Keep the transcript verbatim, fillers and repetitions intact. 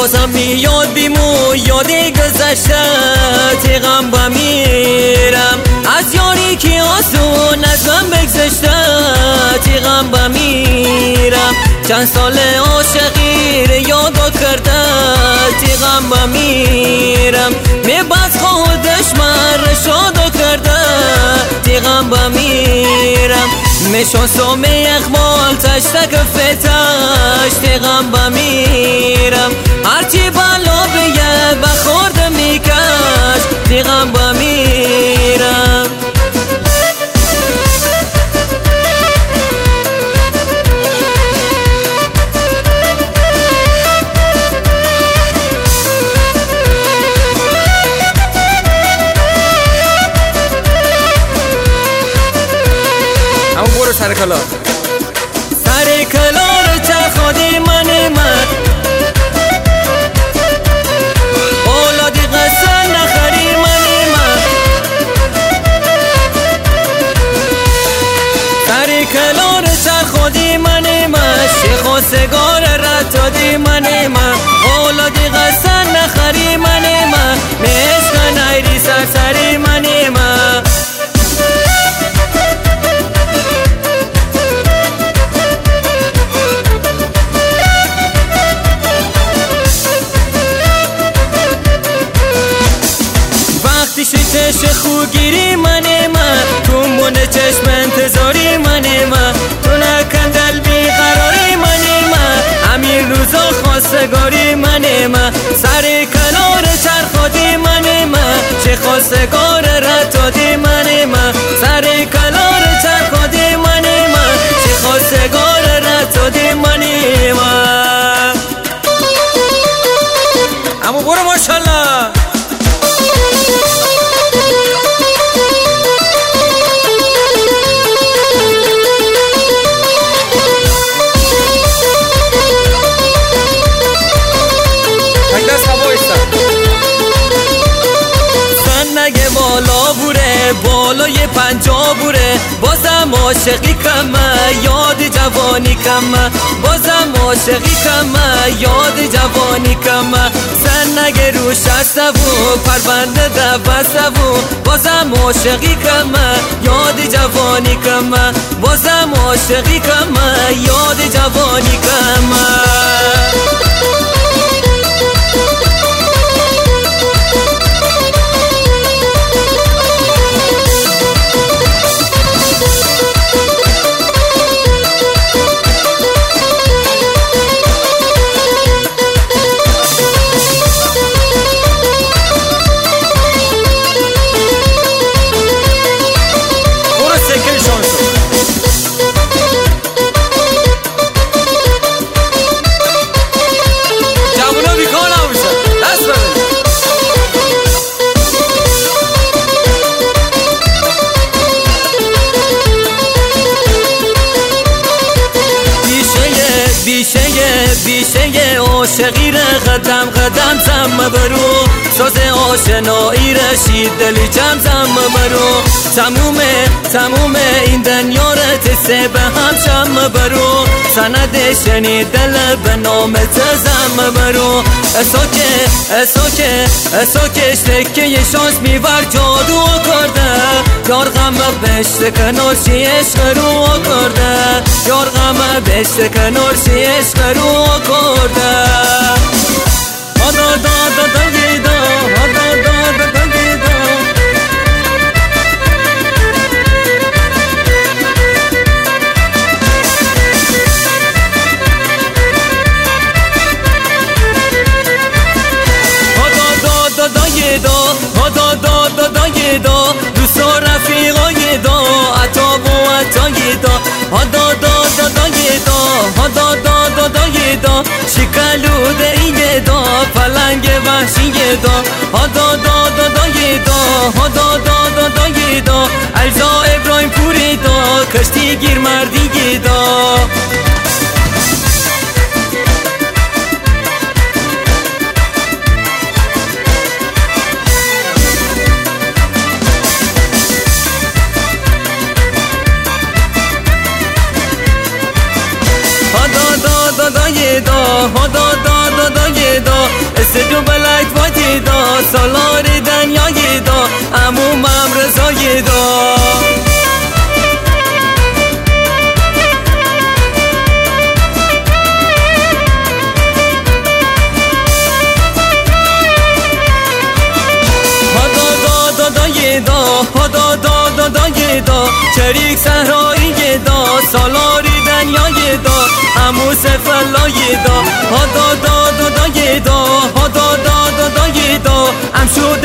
بازم میاد بیمو یاد گذشته تیغم بمیرم از یاری که آسون از من بگذشته تیغم بمیرم چند سال عاشقی رو یادا کرده تیغم بمیرم می بس خودش من رو شادا کرده تیغم بمیرم می شانسو می اخمال تشتک فتش تیغم بمیرم هرچی بالا بیه بخورده میکش تیغم بمیرم سر کلا سر کلا رو چه خودی من من اولادی قصه نخری من من سر کلا رو چه خودی من من شیخ و سگار رتادی من من اولادی قصه نخری من من میشکن ایری سر سری من من چش خوگیری منه من تو من چشم انتظاری منه من تو نکندل بیقراری منه من همین روزا خواستگاری منه من سر کنار چرخادی منه من چه خواستگار رتادی منه من سر کنار چرخادی منه من چه خواستگار رتادی منه من اما برو ماشالله نگه بالا بوره بالای پنجا بوره بازم عاشقی کمه یاد جوانی کمه بازم عاشقی کمه یاد جوانی کمه سن نگه روش هستو پرونده دوستو بازم عاشقی کمه یاد جوانی کمه بازم عاشقی کمه یاد جوانی کمه بیشه عاشقی را قدم قدم زم برو ساز آشنایی رشید دلی جم زم برو تمومه تمومه این دنیا را تسه به هم شم برو سند شنی دل به نام تزم برو اساکه اساکه اساکه اشتکه یه شانس میبر جادو کرده یار غم بشت کنارشی عشق رو کرده یار غم بشت کنارشی عشق رو کرده آدا دا دا گیدا آدا دا دا گیدا آدا دا دا دا گیدا دوست و رفیقای دا عطا و عطای دا آدا دا دا دا گیدا آدا دا دا دا گیدا شکلو دیگه دا پلنگ وحشی دا آدا دا دا دا گیدا آدا دا دا دا گیدا الزا ابراهیم پوری دا کشتی گیر مردی دا دا دا دا دا دا زدو بلک وادی دا سالار دنیای دا عموم رضای دا هدا دا دا دای دا چریک صحرایی دا سالاری دنیای دا عمو سفلای دا هدا دا دا دای دا هدا دا دا دای دا ام شد